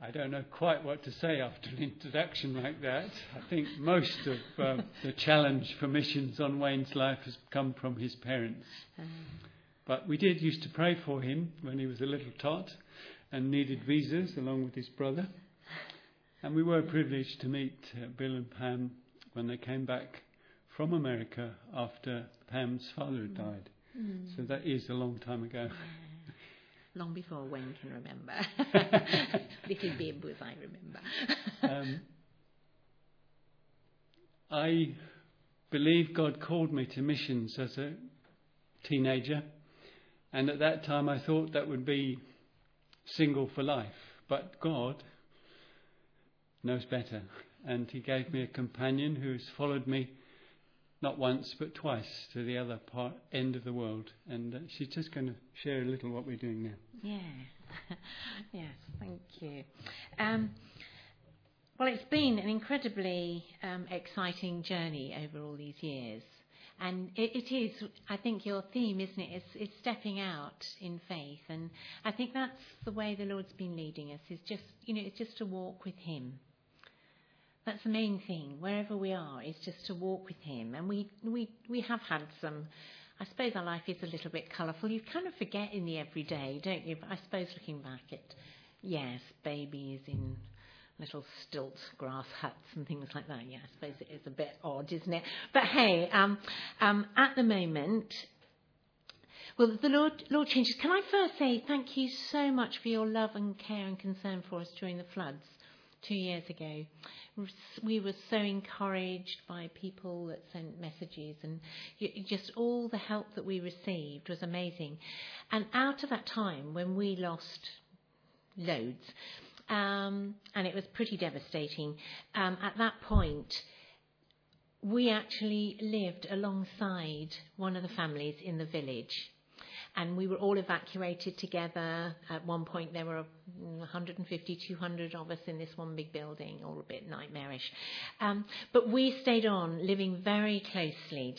I don't know quite what to say after an introduction like that. I think most of the challenge for missions on Wayne's life has come from his parents. But we did used to pray for him when he was a little tot and needed visas along with his brother. And we were privileged to meet Bill and Pam when they came back from America after Pam's father had died. So that is a long time ago. Long before Wayne can remember. Little Bib was I remember. I believe God called me to missions as a teenager. And at that time I thought that would be single for life. But God knows better. And he gave me a companion who has followed me not once but twice to the other end of the world. And she's just going to share a little what we're doing now. Yeah. Yes, thank you. Well, it's been an incredibly exciting journey over all these years. And it is, I think, your theme, isn't it? It's stepping out in faith. And I think that's the way the Lord's been leading us, is just, it's just to walk with him. That's the main thing, wherever we are, is just to walk with him. And we have had some, I suppose our life is a little bit colourful. You kind of forget in the everyday, don't you? But I suppose looking back at, yes, babies in little stilt grass huts and things like that. Yeah, I suppose it is a bit odd, isn't it? But hey, at the moment, well, the Lord changes. Can I first say thank you so much for your love and care and concern for us during the floods 2 years ago. We were so encouraged by people that sent messages, and just all the help that we received was amazing. And out of that time when we lost loads, and it was pretty devastating, at that point we actually lived alongside one of the families in the village. And we were all evacuated together. At one point, there were 150, 200 of us in this one big building, all a bit nightmarish. But we stayed on, living very closely,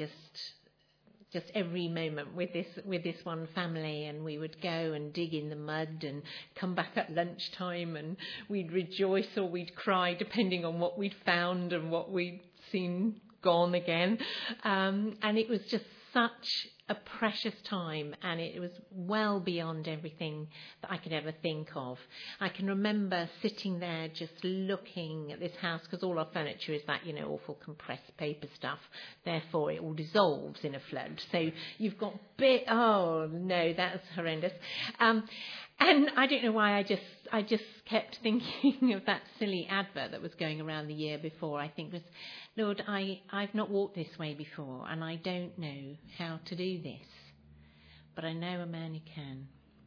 just every moment with this one family. And we would go and dig in the mud and come back at lunchtime, and we'd rejoice or we'd cry, depending on what we'd found and what we'd seen gone again. And it was just such a precious time, and it was well beyond everything that I could ever think of. I can remember sitting there just looking at this house, because all our furniture is that, awful compressed paper stuff. Therefore, it all dissolves in a flood. So you've got oh no, that's horrendous. And I don't know why I just kept thinking of that silly advert that was going around the year before. I think was, Lord, I've not walked this way before, and I don't know how to do this, but I know a man who can.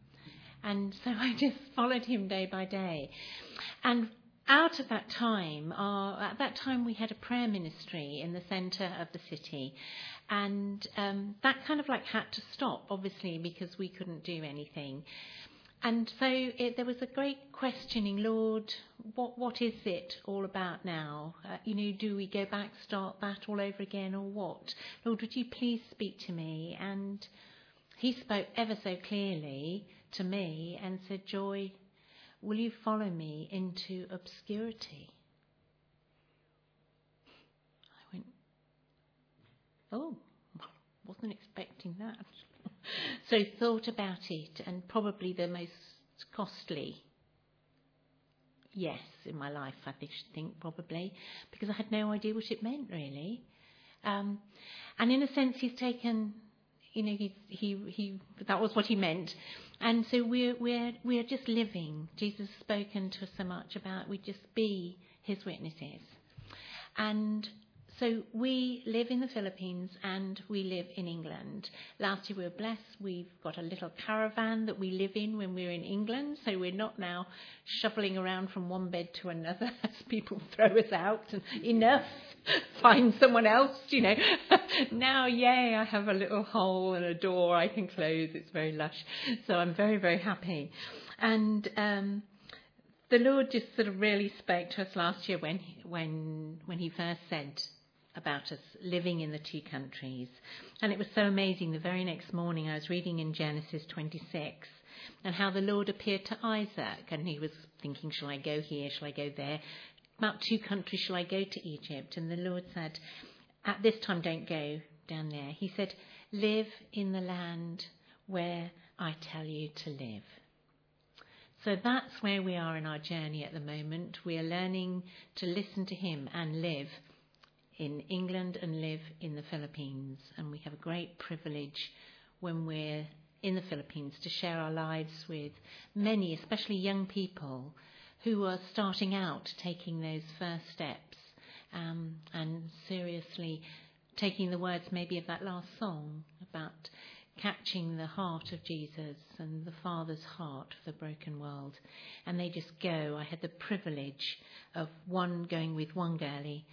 And so I just followed him day by day. And out of that time, at that time we had a prayer ministry in the centre of the city. And that kind of had to stop, obviously, because we couldn't do anything. And so there was a great questioning, Lord, what is it all about now? Do we go back, start that all over again, or what? Lord, would you please speak to me? And he spoke ever so clearly to me and said, Joy, will you follow me into obscurity? I went, oh, wasn't expecting that. So thought about it, and probably the most costly yes in my life, I think, probably, because I had no idea what it meant, really. And in a sense, he's taken, he that was what he meant. And so we're just living. Jesus has spoken to us so much about we just be his witnesses. And so we live in the Philippines and we live in England. Last year we were blessed. We've got a little caravan that we live in when we're in England. So we're not now shuffling around from one bed to another as people throw us out and enough, find someone else, Now, yay, I have a little hole and a door I can close. It's very lush. So I'm very, very happy. And the Lord just sort of really spoke to us last year when he first said about us living in the two countries. And it was so amazing. The very next morning I was reading in Genesis 26 and how the Lord appeared to Isaac, and he was thinking, shall I go here? Shall I go there? About 2 countries, shall I go to Egypt? And the Lord said, at this time, don't go down there. He said, live in the land where I tell you to live. So that's where we are in our journey at the moment. We are learning to listen to him and live in England and live in the Philippines. And we have a great privilege when we're in the Philippines to share our lives with many, especially young people, who are starting out taking those first steps and seriously taking the words maybe of that last song about catching the heart of Jesus and the Father's heart for the broken world. And they just go. I had the privilege of going with one girlie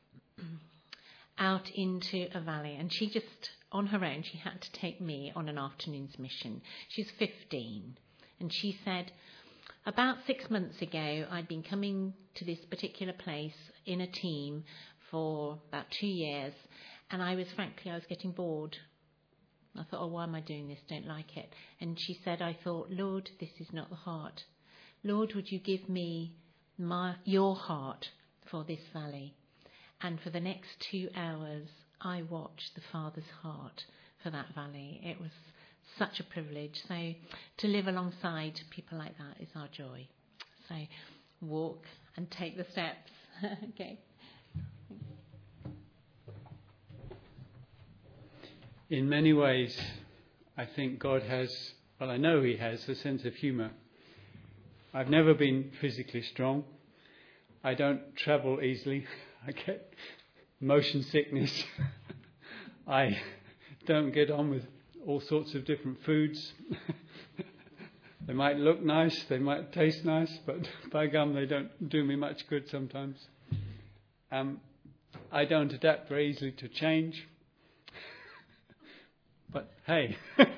out into a valley, and she just, on her own, she had to take me on an afternoon's mission. She's 15, and she said, about 6 months ago, I'd been coming to this particular place in a team for about 2 years, and I was getting bored. I thought, oh, why am I doing this? Don't like it. And she said, I thought, Lord, this is not the heart. Lord, would you give me your heart for this valley? And for the next 2 hours, I watched the Father's heart for that valley. It was such a privilege. So to live alongside people like that is our joy. So walk and take the steps. Okay. In many ways, I think God has, well, I know he has a sense of humour. I've never been physically strong. I don't travel easily. I get motion sickness. I don't get on with all sorts of different foods. They might look nice, they might taste nice, but by gum, they don't do me much good sometimes. I don't adapt very easily to change. But hey,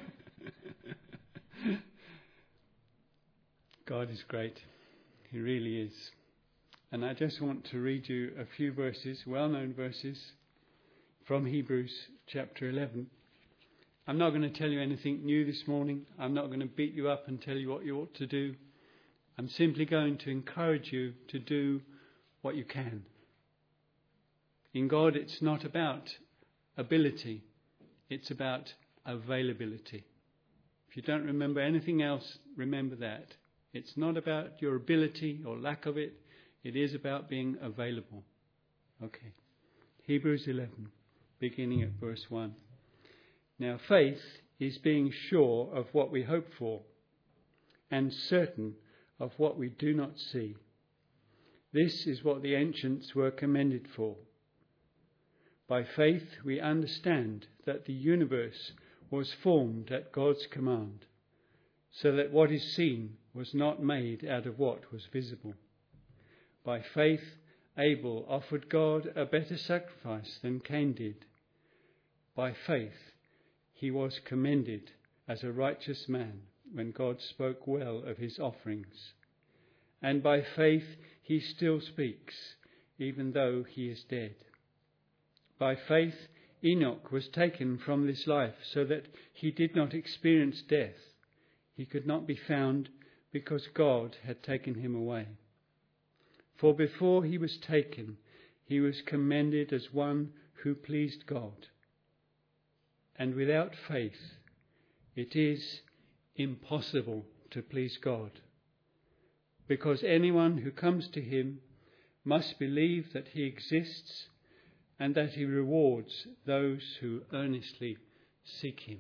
God is great. He really is. And I just want to read you a few verses, well-known verses, from Hebrews chapter 11. I'm not going to tell you anything new this morning. I'm not going to beat you up and tell you what you ought to do. I'm simply going to encourage you to do what you can. In God, it's not about ability. It's about availability. If you don't remember anything else, remember that. It's not about your ability or lack of it. It is about being available. Okay. Hebrews 11, beginning at verse 1. Now faith is being sure of what we hope for and certain of what we do not see. This is what the ancients were commended for. By faith we understand that the universe was formed at God's command, so that what is seen was not made out of what was visible. By faith Abel offered God a better sacrifice than Cain did. By faith he was commended as a righteous man when God spoke well of his offerings. And by faith he still speaks, even though he is dead. By faith Enoch was taken from this life so that he did not experience death. He could not be found because God had taken him away. For before he was taken, he was commended as one who pleased God. And without faith, it is impossible to please God, because anyone who comes to him must believe that he exists and that he rewards those who earnestly seek him.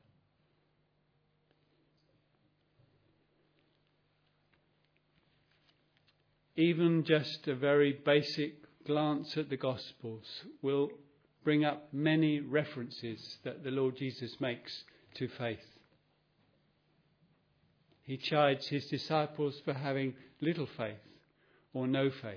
Even just a very basic glance at the Gospels will bring up many references that the Lord Jesus makes to faith. He chides his disciples for having little faith or no faith.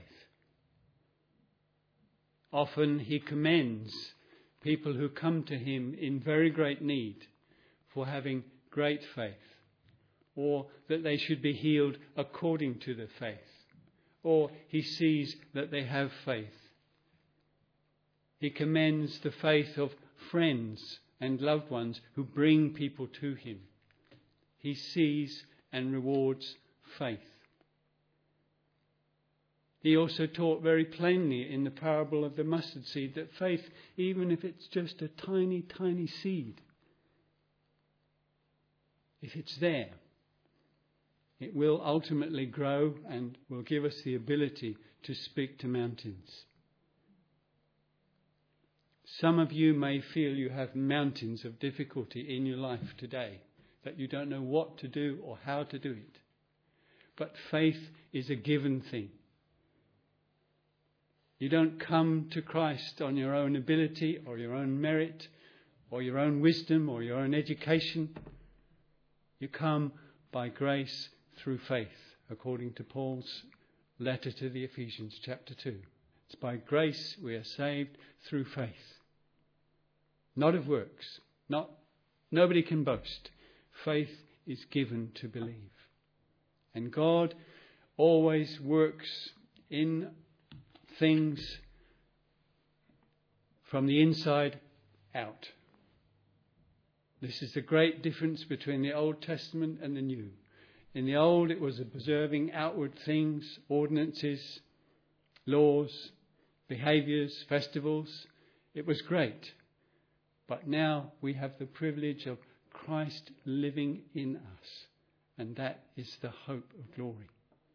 Often he commends people who come to him in very great need for having great faith, or that they should be healed according to the faith, or he sees that they have faith. He commends the faith of friends and loved ones who bring people to him. He sees and rewards faith. He also taught very plainly in the parable of the mustard seed that faith, even if it's just a tiny, tiny seed, if it's there, it will ultimately grow and will give us the ability to speak to mountains. Some of you may feel you have mountains of difficulty in your life today, that you don't know what to do or how to do it. But faith is a given thing. You don't come to Christ on your own ability or your own merit or your own wisdom or your own education. You come by grace through faith, according to Paul's letter to the Ephesians, chapter 2. It's by grace we are saved through faith. Not of works. Nobody can boast. Faith is given to believe. And God always works in things from the inside out. This is the great difference between the Old Testament and the New. In the Old, it was observing outward things, ordinances, laws, behaviours, festivals. It was great. But now we have the privilege of Christ living in us. And that is the hope of glory.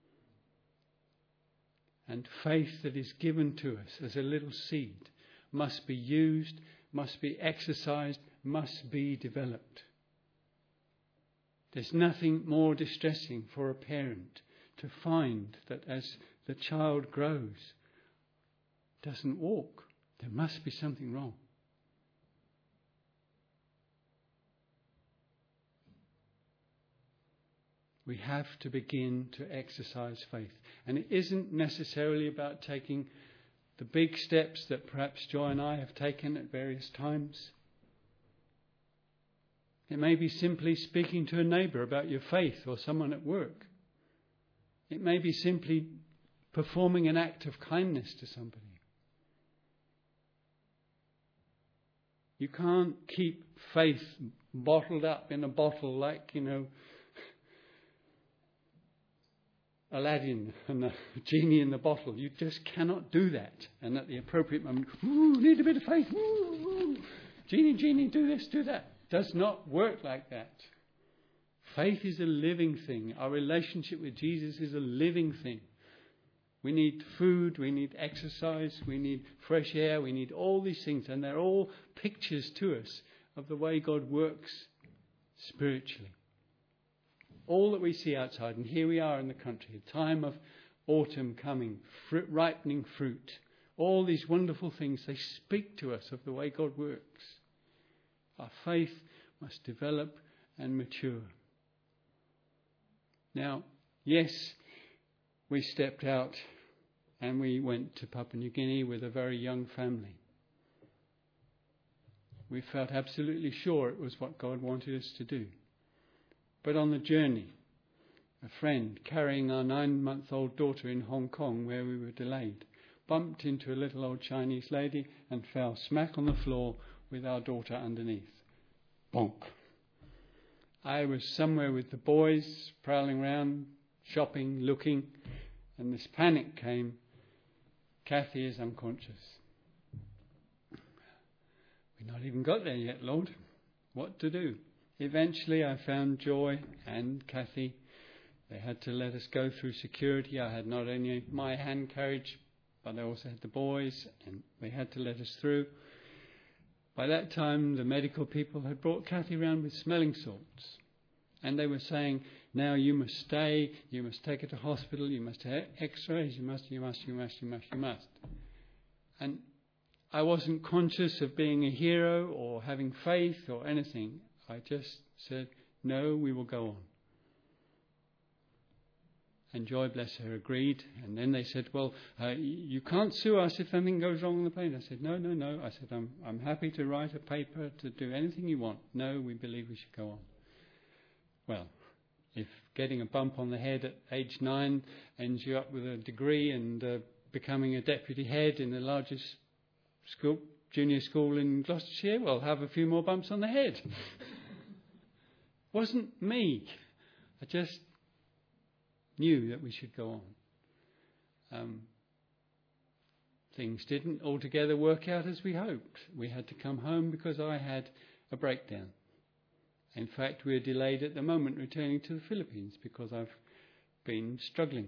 And faith that is given to us as a little seed must be used, must be exercised, must be developed. There's nothing more distressing for a parent to find that as the child grows, doesn't walk. There must be something wrong. We have to begin to exercise faith. And it isn't necessarily about taking the big steps that perhaps Joy and I have taken at various times. It may be simply speaking to a neighbour about your faith or someone at work. It may be simply performing an act of kindness to somebody. You can't keep faith bottled up in a bottle like, Aladdin and the genie in the bottle. You just cannot do that. And at the appropriate moment, need a bit of faith. Genie, do this, do that. Does not work like that. Faith is a living thing. Our relationship with Jesus is a living thing. We need food, we need exercise, we need fresh air, we need all these things. And they're all pictures to us of the way God works spiritually. All that we see outside, and here we are in the country, a time of autumn coming, ripening fruit. All these wonderful things, they speak to us of the way God works. Our faith must develop and mature. Now, yes, we stepped out and we went to Papua New Guinea with a very young family. We felt absolutely sure it was what God wanted us to do. But on the journey, a friend carrying our 9-month-old daughter in Hong Kong, where we were delayed, bumped into a little old Chinese lady and fell smack on the floor with our daughter underneath. Bonk. I was somewhere with the boys, prowling around, shopping, looking, and this panic came. Kathy is unconscious. We've not even got there yet, Lord. What to do? Eventually I found Joy and Kathy. They had to let us go through security. I had not only my hand carriage, but I also had the boys, and they had to let us through. By that time, the medical people had brought Kathy around with smelling salts. And they were saying, now you must stay, you must take her to hospital, you must have x-rays, you must. And I wasn't conscious of being a hero or having faith or anything. I just said, no, we will go on. And Joy, bless her, agreed. And then they said, well, you can't sue us if anything goes wrong on the plane. I said, no. I said, I'm happy to write a paper, to do anything you want. No, we believe we should go on. Well, if getting a bump on the head at age 9 ends you up with a degree and becoming a deputy head in the largest school, junior school in Gloucestershire, well, have a few more bumps on the head. Wasn't me. I just knew that we should go on. things didn't altogether work out as we hoped. We had to come home because I had a breakdown. In fact, we're delayed at the moment returning to the Philippines because I've been struggling.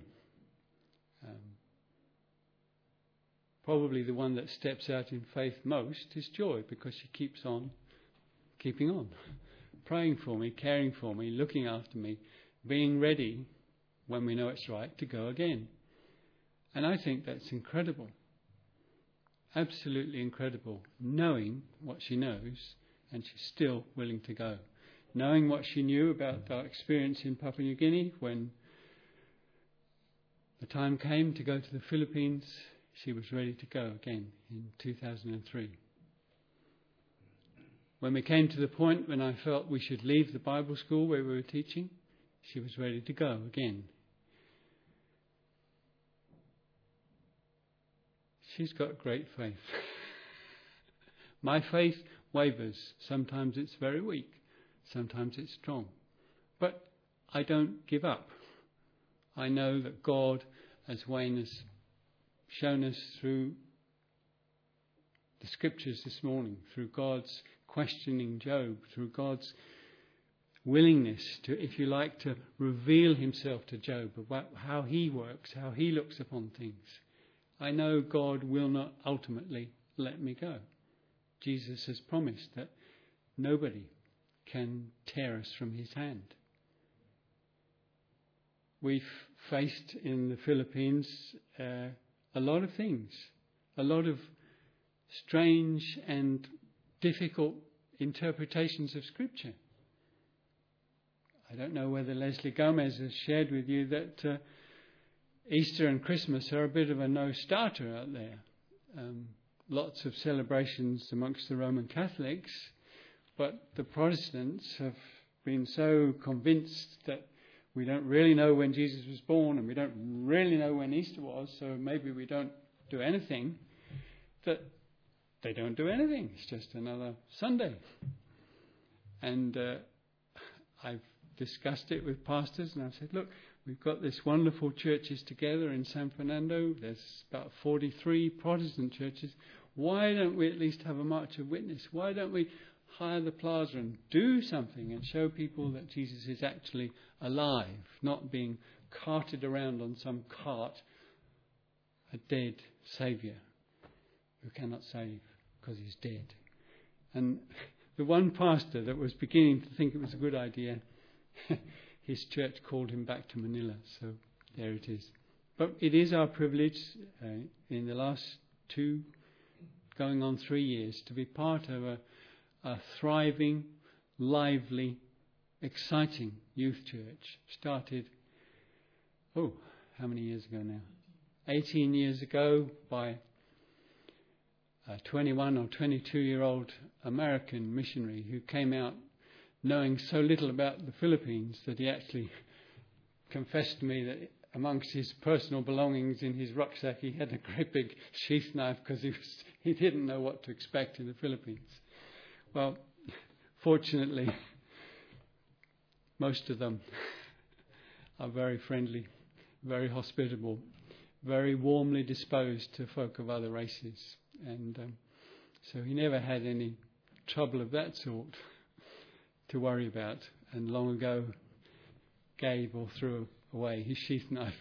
Probably the one that steps out in faith most is Joy, because she keeps on keeping on, praying for me, caring for me, looking after me, being ready when we know it's right to go again. And I think that's incredible, absolutely incredible, knowing what she knows and she's still willing to go. Knowing what she knew about our experience in Papua New Guinea, when the time came to go to the Philippines, she was ready to go again in 2003. When we came to the point when I felt we should leave the Bible school where we were teaching, she was ready to go again. She's got great faith. My faith wavers. Sometimes it's very weak. Sometimes it's strong. But I don't give up. I know that God, as Wayne has shown us through the scriptures this morning, through God's questioning Job, through God's willingness to, if you like, to reveal himself to Job about how he works, how he looks upon things. I know God will not ultimately let me go. Jesus has promised that nobody can tear us from his hand. We've faced in the Philippines a lot of things, a lot of strange and difficult interpretations of Scripture. I don't know whether Leslie Gomez has shared with you that Easter and Christmas are a bit of a no-starter out there. Lots of celebrations amongst the Roman Catholics, but the Protestants have been so convinced that we don't really know when Jesus was born and we don't really know when Easter was, so maybe we don't do anything, that they don't do anything. It's just another Sunday. And I've discussed it with pastors and I've said, look, we've got this wonderful churches together in San Fernando. There's about 43 Protestant churches. Why don't we at least have a march of witness? Why don't we hire the plaza and do something and show people that Jesus is actually alive, not being carted around on some cart, a dead Saviour who cannot save because he's dead. And the one pastor that was beginning to think it was a good idea, his church called him back to Manila, so there it is. But it is our privilege in the last 2, going on 3 years, to be part of a thriving, lively, exciting youth church. Started, how many years ago now? 18 years ago by a 21 or 22-year-old American missionary who came out knowing so little about the Philippines that he actually confessed to me that amongst his personal belongings in his rucksack he had a great big sheath knife because he didn't know what to expect in the Philippines. Well, fortunately, most of them are very friendly, very hospitable, very warmly disposed to folk of other races. And so he never had any trouble of that sort to worry about, and long ago gave or threw away his sheath knife.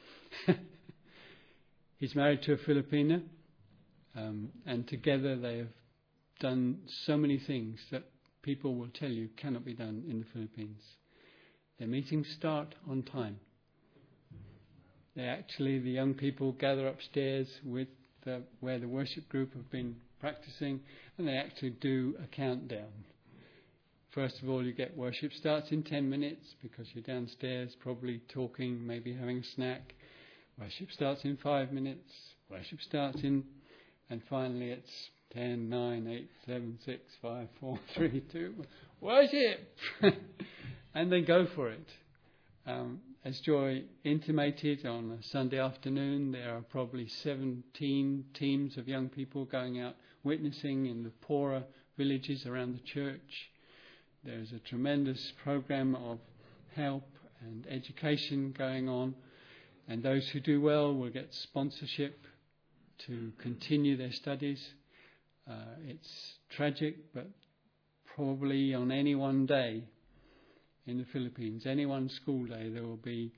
He's married to a Filipina, and together they have done so many things that people will tell you cannot be done in the Philippines. Their meetings start on time. The young people gather upstairs with where the worship group have been practicing, and they actually do a countdown. First of all, you get worship starts in 10 minutes because you're downstairs probably talking, maybe having a snack. Worship starts in 5 minutes. Worship starts in, and finally it's 10, 9, 8, 7, 6, 5, 4, 3, 2, worship! And they go for it. As Joy intimated, on a Sunday afternoon, there are probably 17 teams of young people going out witnessing in the poorer villages around the church. There's a tremendous program of help and education going on, and those who do well will get sponsorship to continue their studies. It's tragic, but probably on any one day in the Philippines, any one school day, there will be,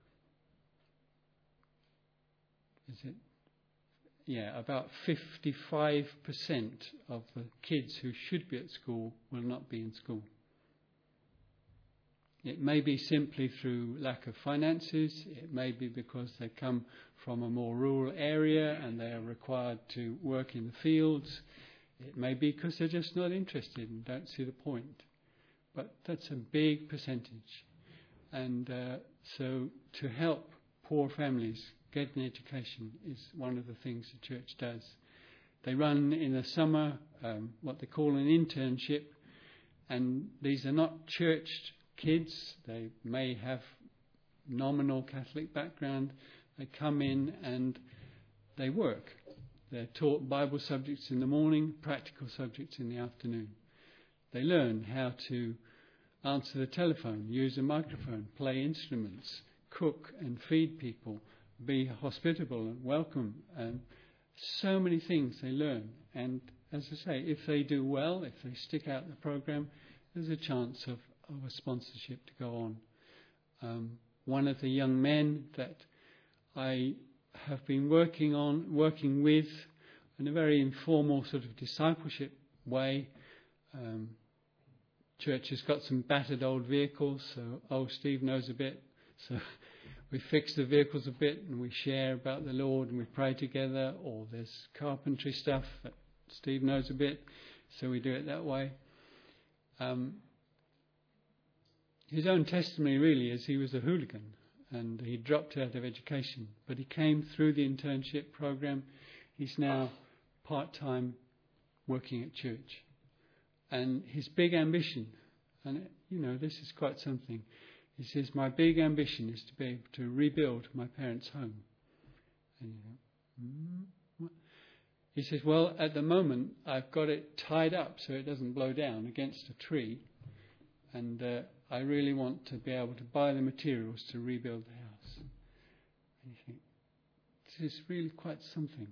about 55% of the kids who should be at school will not be in school. It may be simply through lack of finances. It may be because they come from a more rural area and they are required to work in the fields. It may be because they're just not interested and don't see the point. But that's a big percentage. And so to help poor families get an education is one of the things the church does. They run in the summer what they call an internship, and these are not churched kids. They may have nominal Catholic background. They come in and they work. They're taught Bible subjects in the morning, practical subjects in the afternoon. They learn how to answer the telephone, use a microphone, play instruments, cook and feed people, be hospitable and welcome, and so many things they learn. And as I say, if they do well, if they stick out the program, there's a chance of a sponsorship to go on. One of the young men that I have been working with in a very informal sort of discipleship way. Church has got some battered old vehicles, so Steve knows a bit. So we fix the vehicles a bit and we share about the Lord and we pray together, or there's carpentry stuff that Steve knows a bit, so we do it that way. His own testimony really is he was a hooligan and he dropped out of education, but he came through the internship program. He's now part-time working at church. And his big ambition, and this is quite something, he says, my big ambition is to be able to rebuild my parents' home. And what? He says, well, at the moment I've got it tied up so it doesn't blow down against a tree, and I really want to be able to buy the materials to rebuild the house. And you think, this is really quite something.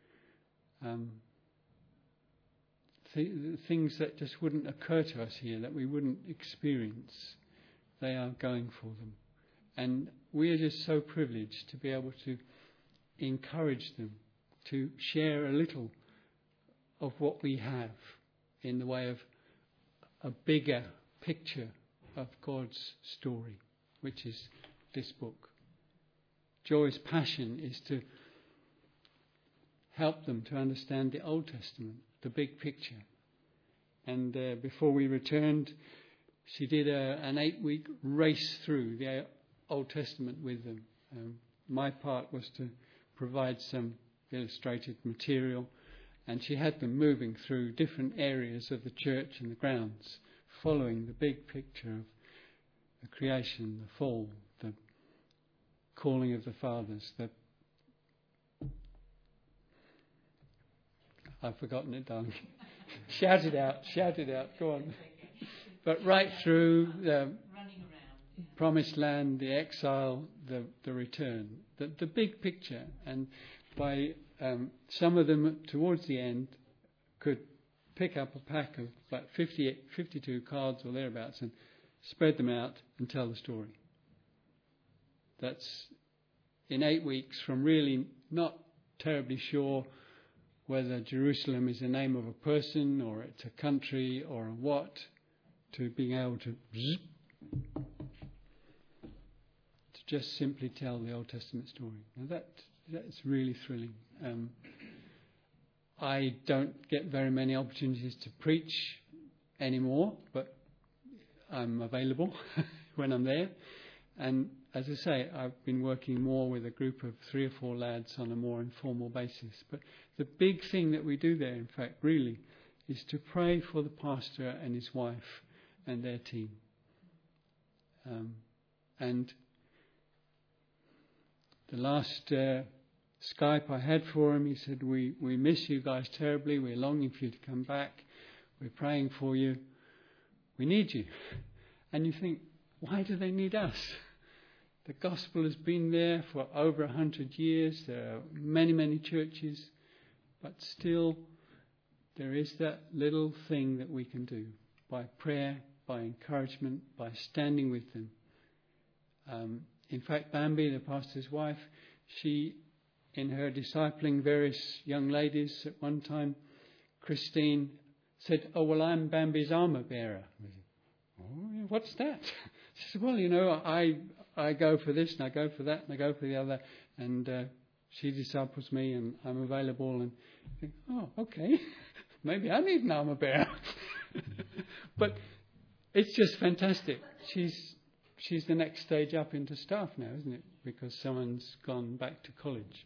Things that just wouldn't occur to us here, that we wouldn't experience, they are going for them. And we are just so privileged to be able to encourage them to share a little of what we have in the way of a bigger picture of God's story, which is this book. Joy's passion is to help them to understand the Old Testament, the big picture. And before we returned, she did an 8-week race through the Old Testament with them. My part was to provide some illustrated material, and she had them moving through different areas of the church and the grounds, following the big picture of the creation, the fall, the calling of the fathers. I've forgotten it, darling. Shout it out, go on. But right through the promised land, the exile, the return, the big picture. And by some of them towards the end could pick up a pack of about 52 cards or thereabouts and spread them out and tell the story. That's in 8 weeks, from really not terribly sure whether Jerusalem is the name of a person or it's a country or a what, to being able to just simply tell the Old Testament story. Now that's really thrilling. I don't get very many opportunities to preach anymore, but I'm available when I'm there. And as I say, I've been working more with a group of 3 or 4 lads on a more informal basis. But the big thing that we do there, in fact, really, is to pray for the pastor and his wife and their team. And the last Skype I had for him, he said, we miss you guys terribly. We're longing for you to come back. We're praying for you. We need you. And you think, why do they need us? The gospel has been there for over 100 years. There are many, many churches. But still, there is that little thing that we can do by prayer, by encouragement, by standing with them. In fact, Bambi, the pastor's wife, she, in her discipling various young ladies at one time, Christine said, "Oh, well, I'm Bambi's armour bearer." "Oh, yeah, what's that?" She said, "Well, you know, I go for this and I go for that and I go for the other, and she disciples me and I'm available." And I think, "Oh, okay, maybe I need an armour bearer." But it's just fantastic. She's the next stage up into staff now, isn't it? Because someone's gone back to college.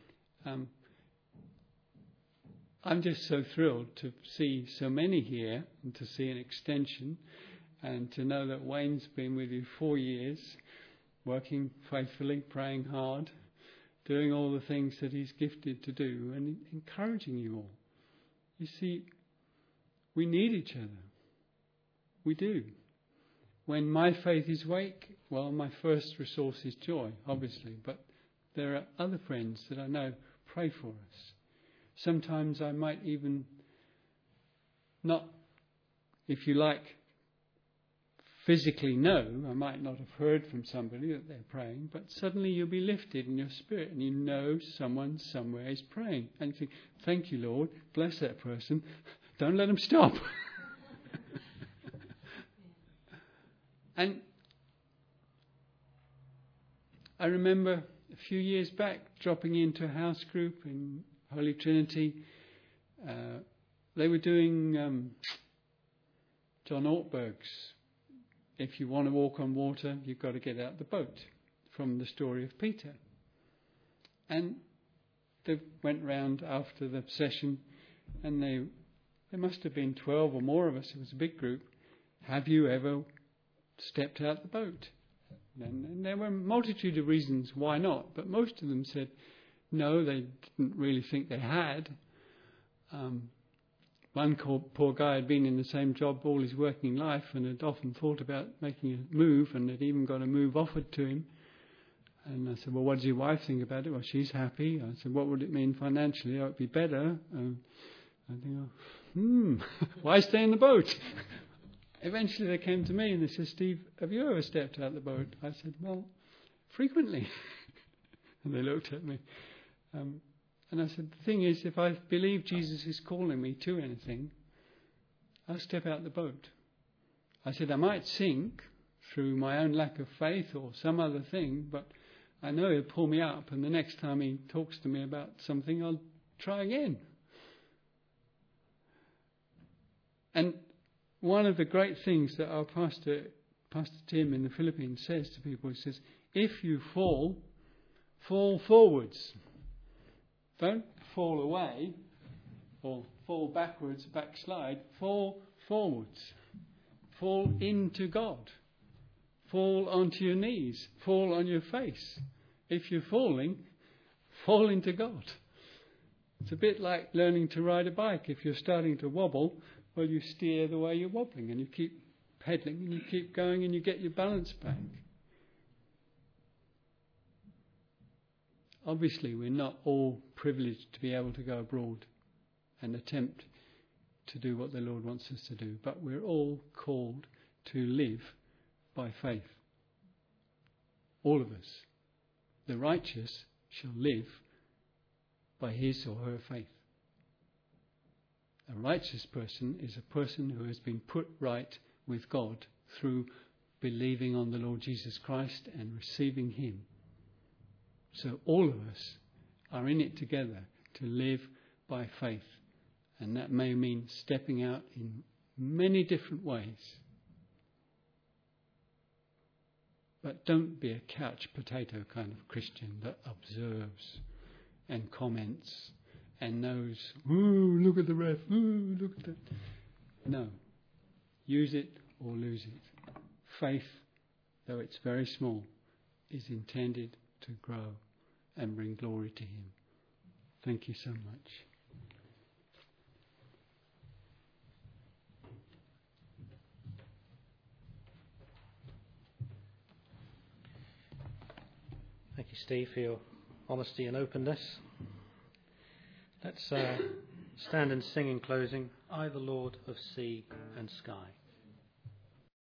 I'm just so thrilled to see so many here and to see an extension and to know that Wayne's been with you 4 years, working faithfully, praying hard, doing all the things that he's gifted to do and encouraging you all. You see, we need each other. We do. When my faith is weak, well, my first resource is joy, obviously, but there are other friends that I know pray for us. Sometimes I might even not, if you like, physically know, I might not have heard from somebody that they're praying, but suddenly you'll be lifted in your spirit and you know someone somewhere is praying. And you think, "Thank you, Lord, bless that person, don't let them stop." And I remember a few years back dropping into a house group in Holy Trinity. They were doing John Ortberg's "If you want to walk on water, you've got to get out the boat," from the story of Peter. And they went round after the session, and there must have been 12 or more of us. It was a big group. "Have you ever stepped out the boat?" And there were a multitude of reasons why not, but most of them said no, they didn't really think they had. One poor guy had been in the same job all his working life and had often thought about making a move and had even got a move offered to him. And I said, "Well, what does your wife think about it?" "Well, she's happy." I said, "What would it mean financially?" "Oh, it'd be better." I think, why stay in the boat? Eventually they came to me and they said, "Steve, have you ever stepped out the boat?" I said, "Well, frequently." And they looked at me. And I said, "The thing is, if I believe Jesus is calling me to anything, I'll step out the boat." I said, "I might sink through my own lack of faith or some other thing, but I know he'll pull me up, and the next time he talks to me about something, I'll try again." And one of the great things that our Pastor Tim in the Philippines says to people, he says, "If you fall forwards. Don't fall away or fall backwards, backslide. Fall forwards. Fall into God. Fall onto your knees. Fall on your face. If you're falling, fall into God." It's a bit like learning to ride a bike. If you're starting to wobble, well, you steer the way you're wobbling and you keep pedaling and you keep going and you get your balance back. Obviously, we're not all privileged to be able to go abroad and attempt to do what the Lord wants us to do, but we're all called to live by faith. All of us. The righteous shall live by his or her faith. A righteous person is a person who has been put right with God through believing on the Lord Jesus Christ and receiving him. So all of us are in it together to live by faith. And that may mean stepping out in many different ways. But don't be a couch potato kind of Christian that observes and comments and knows, "Ooh, look at the ref, ooh, look at that." No. Use it or lose it. Faith, though it's very small, is intended to grow and bring glory to him. Thank you so much. Thank you, Steve, for your honesty and openness. Let's stand and sing in closing, I, the Lord of sea and sky.